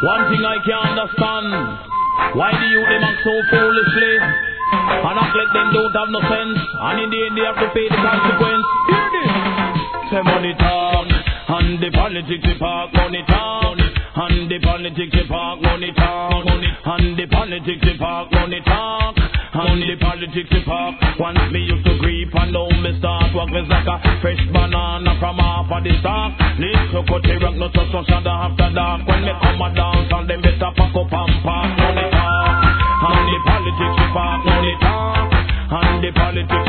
One thing I can't understand, why the youth them act so foolishly and act like them don't have no sense, and in the end they have to pay the consequence. Hear this? Say money talk, and the politics we park, money talk, and the politics we park, money talk, and the politics we park, money talk, and the politics we park. Once me used to creep and now me start walk me like a fresh banana from off of the stalk. Little cut rock, no touch no shadow after dark. When me come a dance and them better pack up and park, money talk, and the politics we park, money talk, and the politics